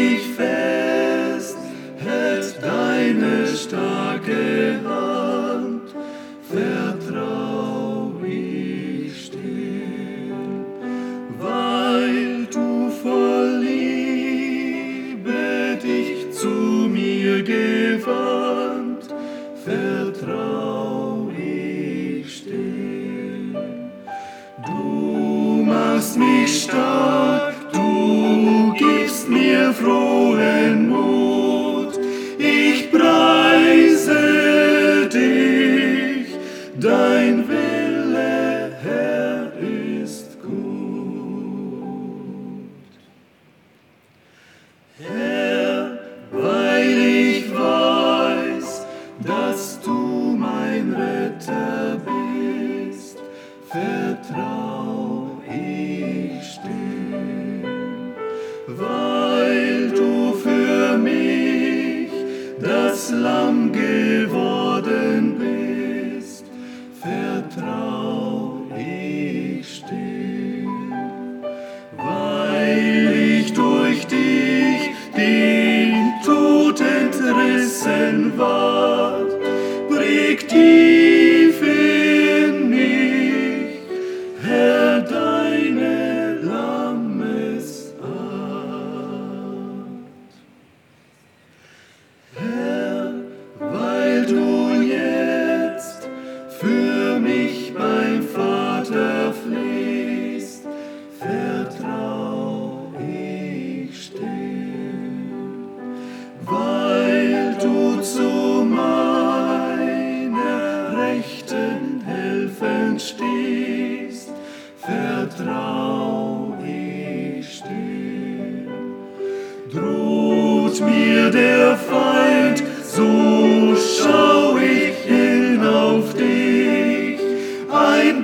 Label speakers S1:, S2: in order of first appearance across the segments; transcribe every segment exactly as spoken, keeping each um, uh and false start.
S1: mich fest, hält deine starke Hand, vertrau ich still, weil du voll Liebe dich zu mir gewandt, vertrau ich still. Du machst mich stark, du gibst mir frohen Mut, ich preise dich, dein Wille, Herr, ist gut. Herr, weil ich weiß, dass du mein Retter bist, vertrau ich still, weil du für mich das Lamm geworden bist, vertrau ich still, weil ich durch dich den Tod entrissen ward, prägt tief in mich, Herr, deine Lammesart. Herr, weil du jetzt für mich beim Vater flehst, vertrau ich still, weil du zu meiner Rechten helfend stehst, vertrau ich still. Droht mir der Feind, so schau ich hin auf dich, ein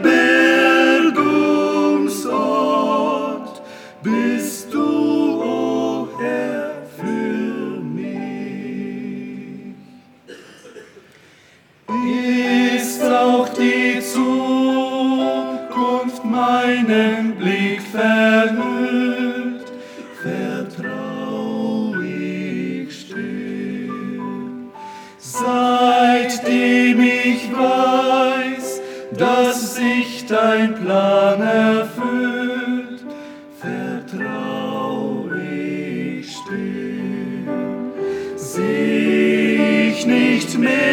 S1: Bergungsort bist du, o Herr, für mich. Ist auch die Zukunft meinen Blick verhüllt, vertrau ich still. Seitdem ich weiß, dass sich dein Plan erfüllt, vertrau ich still. Seh ich nicht mehr